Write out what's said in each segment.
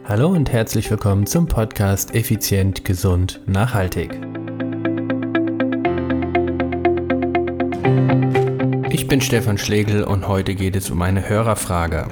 Hallo und herzlich willkommen zum Podcast Effizient, Gesund, Nachhaltig. Ich bin Stefan Schlegel und heute geht es um eine Hörerfrage.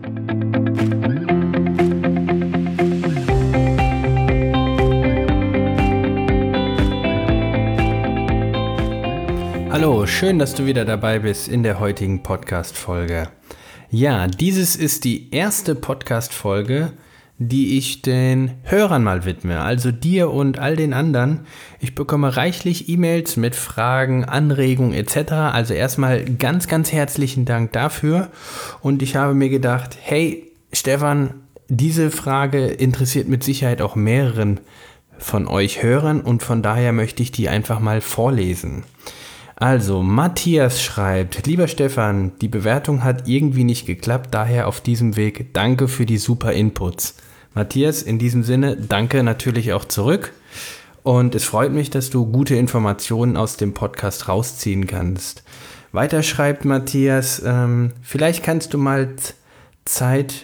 Hallo, schön, dass du wieder dabei bist in der heutigen Podcast-Folge. Ja, dieses ist die erste Podcast-Folge, die ich den Hörern mal widme, also dir und all den anderen. Ich bekomme reichlich E-Mails mit Fragen, Anregungen etc. Also erstmal ganz, ganz herzlichen Dank dafür. Und ich habe mir gedacht, hey Stefan, diese Frage interessiert mit Sicherheit auch mehreren von euch Hörern und von daher möchte ich die einfach mal vorlesen. Also, Matthias schreibt, lieber Stefan, die Bewertung hat irgendwie nicht geklappt, daher auf diesem Weg danke für die super Inputs. Matthias, in diesem Sinne, danke natürlich auch zurück und es freut mich, dass du gute Informationen aus dem Podcast rausziehen kannst. Weiter schreibt Matthias, vielleicht findest du mal Zeit,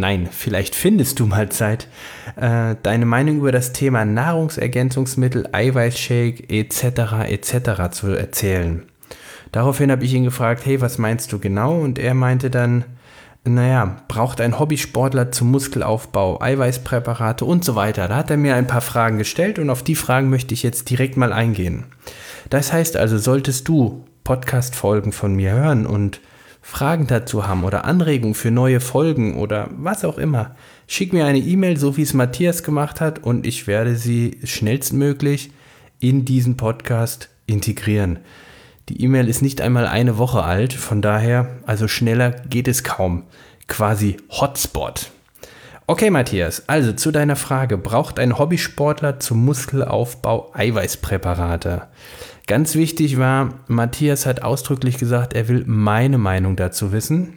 deine Meinung über das Thema Nahrungsergänzungsmittel, Eiweißshake etc. zu erzählen. Daraufhin habe ich ihn gefragt, hey, was meinst du genau? Und er meinte dann, braucht ein Hobbysportler zum Muskelaufbau, Eiweißpräparate und so weiter. Da hat er mir ein paar Fragen gestellt und auf die Fragen möchte ich jetzt direkt mal eingehen. Das heißt also, solltest du Podcast-Folgen von mir hören und Fragen dazu haben oder Anregungen für neue Folgen oder was auch immer, schick mir eine E-Mail, so wie es Matthias gemacht hat und ich werde sie schnellstmöglich in diesen Podcast integrieren. Die E-Mail ist nicht einmal eine Woche alt, von daher, also schneller geht es kaum. Quasi Hotspot. Okay, Matthias, also zu deiner Frage, braucht ein Hobbysportler zum Muskelaufbau Eiweißpräparate? Ganz wichtig war, Matthias hat ausdrücklich gesagt, er will meine Meinung dazu wissen.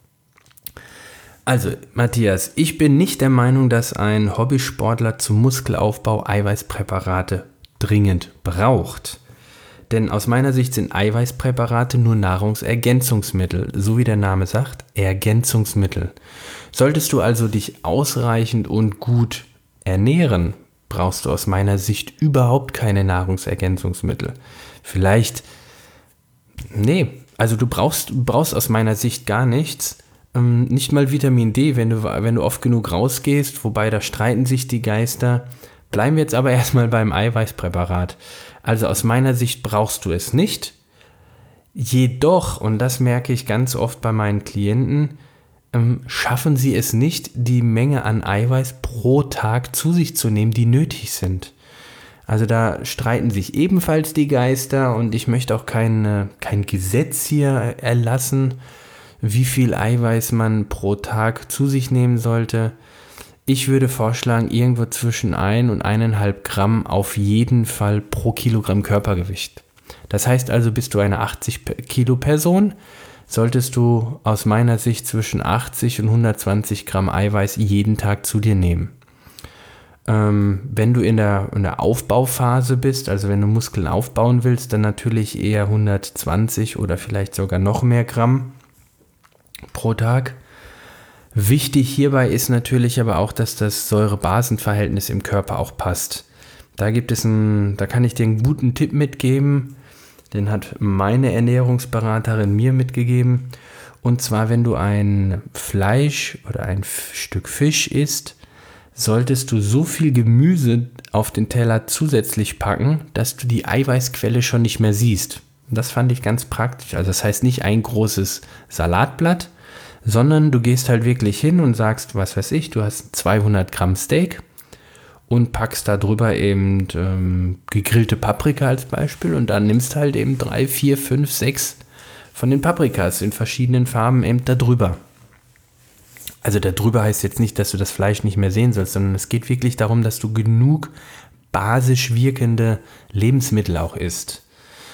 Also, Matthias, ich bin nicht der Meinung, dass ein Hobbysportler zum Muskelaufbau Eiweißpräparate dringend braucht. Denn aus meiner Sicht sind Eiweißpräparate nur Nahrungsergänzungsmittel, so wie der Name sagt, Ergänzungsmittel. Solltest du also dich ausreichend und gut ernähren, brauchst du aus meiner Sicht überhaupt keine Nahrungsergänzungsmittel. Du brauchst aus meiner Sicht gar nichts. Nicht mal Vitamin D, wenn du oft genug rausgehst, wobei da streiten sich die Geister. Bleiben wir jetzt aber erstmal beim Eiweißpräparat. Also aus meiner Sicht brauchst du es nicht. Jedoch, und das merke ich ganz oft bei meinen Klienten, schaffen sie es nicht, die Menge an Eiweiß pro Tag zu sich zu nehmen, die nötig sind. Also da streiten sich ebenfalls die Geister und ich möchte auch kein Gesetz hier erlassen, wie viel Eiweiß man pro Tag zu sich nehmen sollte. Ich würde vorschlagen, irgendwo zwischen 1 und 1,5 Gramm auf jeden Fall pro Kilogramm Körpergewicht. Das heißt also, bist du eine 80 Kilo Person, solltest du aus meiner Sicht zwischen 80 und 120 Gramm Eiweiß jeden Tag zu dir nehmen. Wenn du in der Aufbauphase bist, also wenn du Muskeln aufbauen willst, dann natürlich eher 120 oder vielleicht sogar noch mehr Gramm pro Tag. Wichtig hierbei ist natürlich aber auch, dass das Säure-Basen-Verhältnis im Körper auch passt. Da kann ich dir einen guten Tipp mitgeben, den hat meine Ernährungsberaterin mir mitgegeben. Und zwar, wenn du ein Fleisch oder ein Stück Fisch isst, solltest du so viel Gemüse auf den Teller zusätzlich packen, dass du die Eiweißquelle schon nicht mehr siehst. Und das fand ich ganz praktisch. Also das heißt nicht ein großes Salatblatt, sondern du gehst halt wirklich hin und sagst, was weiß ich, du hast 200 Gramm Steak und packst da drüber eben gegrillte Paprika als Beispiel und dann nimmst halt eben 3, 4, 5, 6 von den Paprikas in verschiedenen Farben eben da drüber. Also da drüber heißt jetzt nicht, dass du das Fleisch nicht mehr sehen sollst, sondern es geht wirklich darum, dass du genug basisch wirkende Lebensmittel auch isst.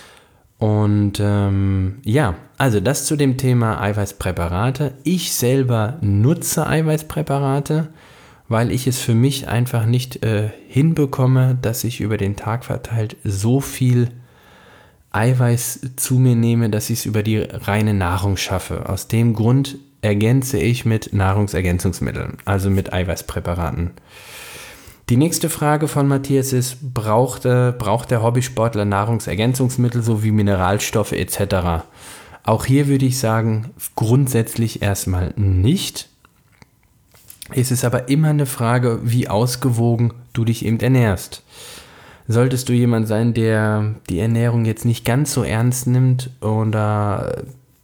Und also das zu dem Thema Eiweißpräparate. Ich selber nutze Eiweißpräparate, weil ich es für mich einfach nicht hinbekomme, dass ich über den Tag verteilt so viel Eiweiß zu mir nehme, dass ich es über die reine Nahrung schaffe. Aus dem Grund ergänze ich mit Nahrungsergänzungsmitteln, also mit Eiweißpräparaten. Die nächste Frage von Matthias ist, braucht der Hobbysportler Nahrungsergänzungsmittel sowie Mineralstoffe etc.? Auch hier würde ich sagen, grundsätzlich erstmal nicht. Es ist aber immer eine Frage, wie ausgewogen du dich eben ernährst. Solltest du jemand sein, der die Ernährung jetzt nicht ganz so ernst nimmt oder,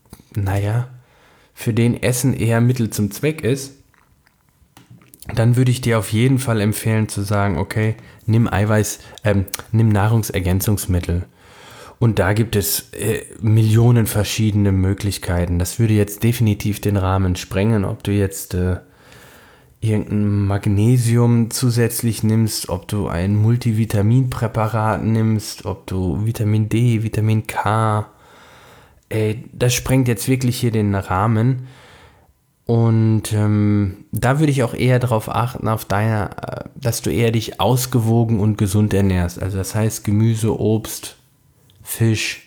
für den Essen eher Mittel zum Zweck ist, dann würde ich dir auf jeden Fall empfehlen zu sagen, okay, nimm Nahrungsergänzungsmittel. Und da gibt es Millionen verschiedene Möglichkeiten. Das würde jetzt definitiv den Rahmen sprengen, ob du jetzt irgendein Magnesium zusätzlich nimmst, ob du ein Multivitaminpräparat nimmst, ob du Vitamin D, Vitamin K, das sprengt jetzt wirklich hier den Rahmen. Und da würde ich auch eher darauf achten, dass du eher dich ausgewogen und gesund ernährst. Also das heißt Gemüse, Obst, Fisch,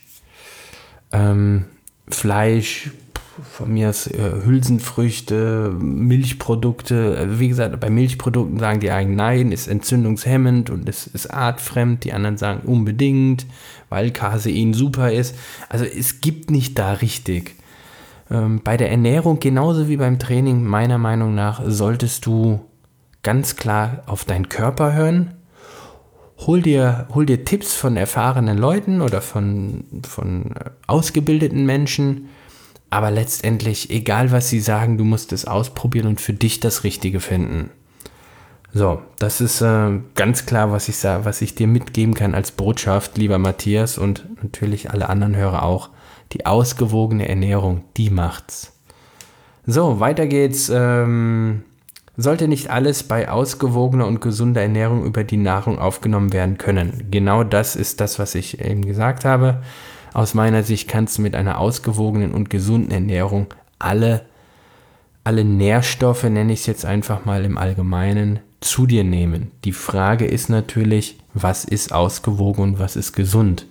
Fleisch, von mir aus Hülsenfrüchte, Milchprodukte. Wie gesagt, bei Milchprodukten sagen die einen, nein, ist entzündungshemmend und es ist artfremd. Die anderen sagen unbedingt, weil Casein super ist. Also es gibt nicht da richtig. Bei der Ernährung genauso wie beim Training, meiner Meinung nach, solltest du ganz klar auf deinen Körper hören. Hol dir Tipps von erfahrenen Leuten oder von ausgebildeten Menschen. Aber letztendlich, egal was sie sagen, du musst es ausprobieren und für dich das Richtige finden. So, das ist ganz klar, was ich dir mitgeben kann als Botschaft, lieber Matthias und natürlich alle anderen Hörer auch. Die ausgewogene Ernährung, die macht's. So, weiter geht's. Sollte nicht alles bei ausgewogener und gesunder Ernährung über die Nahrung aufgenommen werden können? Genau das ist das, was ich eben gesagt habe. Aus meiner Sicht kannst du mit einer ausgewogenen und gesunden Ernährung alle Nährstoffe, nenne ich es jetzt einfach mal im Allgemeinen, zu dir nehmen. Die Frage ist natürlich, was ist ausgewogen und was ist gesund?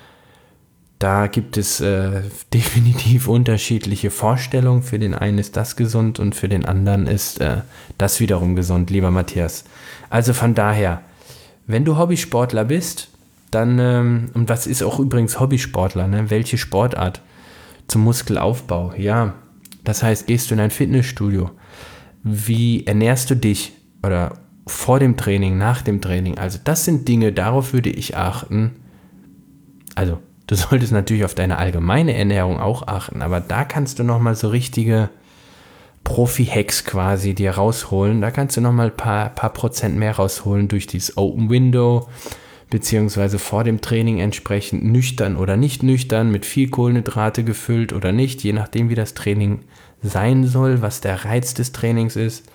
Da gibt es definitiv unterschiedliche Vorstellungen. Für den einen ist das gesund und für den anderen ist das wiederum gesund, lieber Matthias. Also von daher, wenn du Hobbysportler bist, dann, und was ist auch übrigens Hobbysportler, ne? Welche Sportart? Zum Muskelaufbau, ja. Das heißt, gehst du in ein Fitnessstudio? Wie ernährst du dich? Oder vor dem Training, nach dem Training? Also das sind Dinge, darauf würde ich achten. Also du solltest natürlich auf deine allgemeine Ernährung auch achten, aber da kannst du nochmal so richtige Profi-Hacks quasi dir rausholen. Da kannst du nochmal ein paar Prozent mehr rausholen durch dieses Open Window, beziehungsweise vor dem Training entsprechend nüchtern oder nicht nüchtern, mit viel Kohlenhydrate gefüllt oder nicht, je nachdem wie das Training sein soll, was der Reiz des Trainings ist.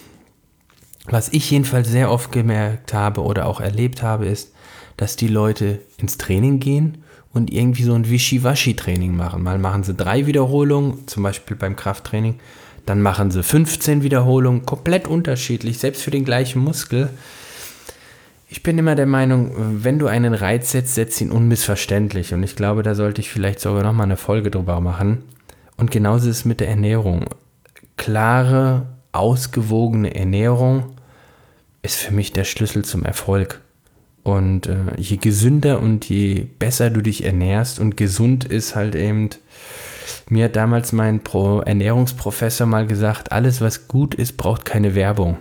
Was ich jedenfalls sehr oft gemerkt habe oder auch erlebt habe, ist, dass die Leute ins Training gehen und irgendwie so ein Wischiwaschi-Training machen. Mal machen sie 3 Wiederholungen, zum Beispiel beim Krafttraining, dann machen sie 15 Wiederholungen, komplett unterschiedlich, selbst für den gleichen Muskel. Ich bin immer der Meinung, wenn du einen Reiz setzt, setz ihn unmissverständlich. Und ich glaube, da sollte ich vielleicht sogar nochmal eine Folge drüber machen. Und genauso ist es mit der Ernährung. Klare, ausgewogene Ernährung ist für mich der Schlüssel zum Erfolg. Und je gesünder und je besser du dich ernährst, und gesund ist halt eben, mir hat damals mein Ernährungsprofessor mal gesagt, alles was gut ist, braucht keine Werbung.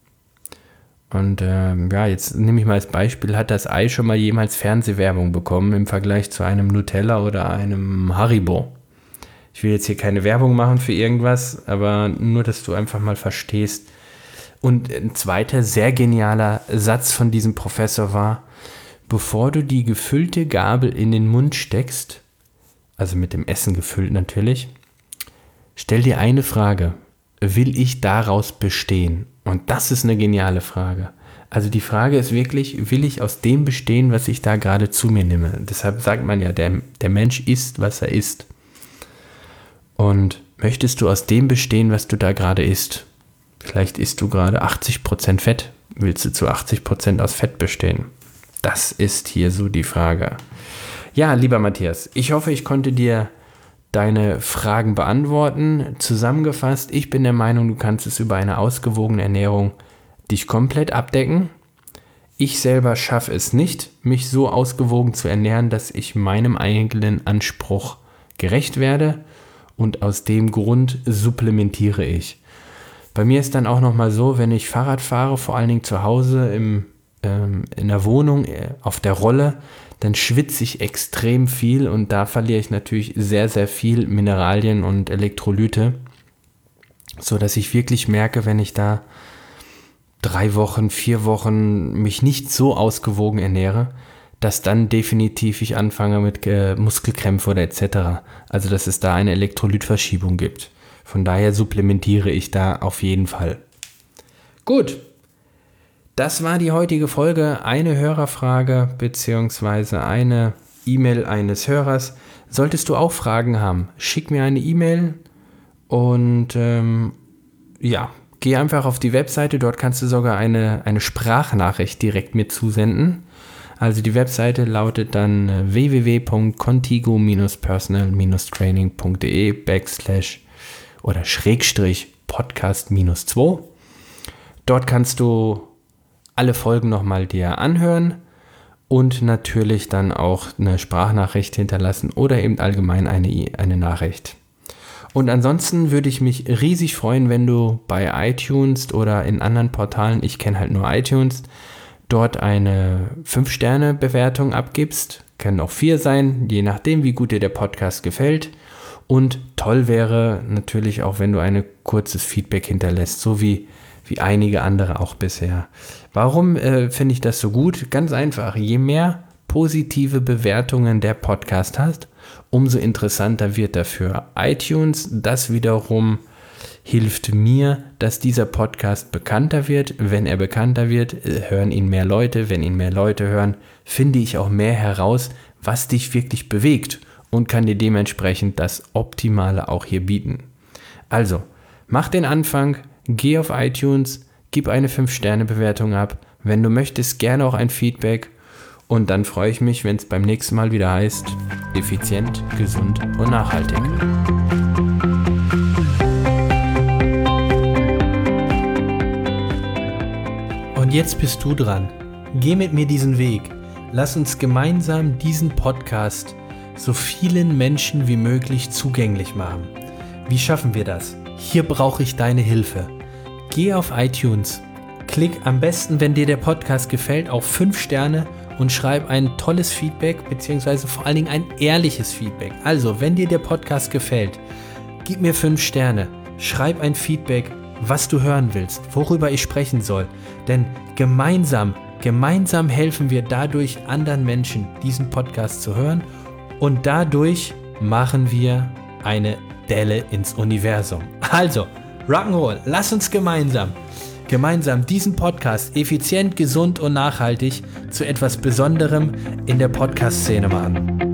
Und jetzt nehme ich mal als Beispiel, hat das Ei schon mal jemals Fernsehwerbung bekommen im Vergleich zu einem Nutella oder einem Haribo? Ich will jetzt hier keine Werbung machen für irgendwas, aber nur, dass du einfach mal verstehst. Und ein zweiter sehr genialer Satz von diesem Professor war, bevor du die gefüllte Gabel in den Mund steckst, also mit dem Essen gefüllt natürlich, stell dir eine Frage, will ich daraus bestehen? Und das ist eine geniale Frage. Also die Frage ist wirklich, will ich aus dem bestehen, was ich da gerade zu mir nehme? Deshalb sagt man ja, der Mensch isst, was er isst. Und möchtest du aus dem bestehen, was du da gerade isst? Vielleicht isst du gerade 80% Fett. Willst du zu 80% aus Fett bestehen? Das ist hier so die Frage. Ja, lieber Matthias, ich hoffe, ich konnte dir deine Fragen beantworten. Zusammengefasst, ich bin der Meinung, du kannst es über eine ausgewogene Ernährung dich komplett abdecken. Ich selber schaffe es nicht, mich so ausgewogen zu ernähren, dass ich meinem eigenen Anspruch gerecht werde, und aus dem Grund supplementiere ich. Bei mir ist dann auch nochmal so, wenn ich Fahrrad fahre, vor allen Dingen zu Hause in der Wohnung, auf der Rolle, dann schwitze ich extrem viel und da verliere ich natürlich sehr, sehr viel Mineralien und Elektrolyte, sodass ich wirklich merke, wenn ich da 3 Wochen, 4 Wochen mich nicht so ausgewogen ernähre, dass dann definitiv ich anfange mit Muskelkrämpfe oder etc. Also dass es da eine Elektrolytverschiebung gibt. Von daher supplementiere ich da auf jeden Fall. Gut, das war die heutige Folge. Eine Hörerfrage bzw. eine E-Mail eines Hörers. Solltest du auch Fragen haben, schick mir eine E-Mail und geh einfach auf die Webseite. Dort kannst du sogar eine Sprachnachricht direkt mir zusenden. Also die Webseite lautet dann www.contigo-personal-training.de/ oder /podcast-2. Dort kannst du alle Folgen nochmal dir anhören und natürlich dann auch eine Sprachnachricht hinterlassen oder eben allgemein eine Nachricht. Und ansonsten würde ich mich riesig freuen, wenn du bei iTunes oder in anderen Portalen, ich kenne halt nur iTunes, dort eine 5-Sterne-Bewertung abgibst. Können auch 4 sein, je nachdem, wie gut dir der Podcast gefällt. Und toll wäre natürlich auch, wenn du ein kurzes Feedback hinterlässt, so wie einige andere auch bisher. Warum finde ich das so gut? Ganz einfach, je mehr positive Bewertungen der Podcast hat, umso interessanter wird er für iTunes. Das wiederum hilft mir, dass dieser Podcast bekannter wird. Wenn er bekannter wird, hören ihn mehr Leute. Wenn ihn mehr Leute hören, finde ich auch mehr heraus, was dich wirklich bewegt und kann dir dementsprechend das Optimale auch hier bieten. Also, mach den Anfang, geh auf iTunes, gib eine 5-Sterne-Bewertung ab. Wenn du möchtest, gerne auch ein Feedback. Und dann freue ich mich, wenn es beim nächsten Mal wieder heißt, effizient, gesund und nachhaltig. Und jetzt bist du dran. Geh mit mir diesen Weg. Lass uns gemeinsam diesen Podcast so vielen Menschen wie möglich zugänglich machen. Wie schaffen wir das? Hier brauche ich deine Hilfe. Geh auf iTunes, klick am besten, wenn dir der Podcast gefällt, auf 5 Sterne und schreib ein tolles Feedback, beziehungsweise vor allen Dingen ein ehrliches Feedback. Also, wenn dir der Podcast gefällt, gib mir 5 Sterne, schreib ein Feedback, was du hören willst, worüber ich sprechen soll. Denn gemeinsam helfen wir dadurch anderen Menschen, diesen Podcast zu hören, und dadurch machen wir eine Delle ins Universum. Also, Rock'n'Roll, lass uns gemeinsam diesen Podcast effizient, gesund und nachhaltig zu etwas Besonderem in der Podcast-Szene machen.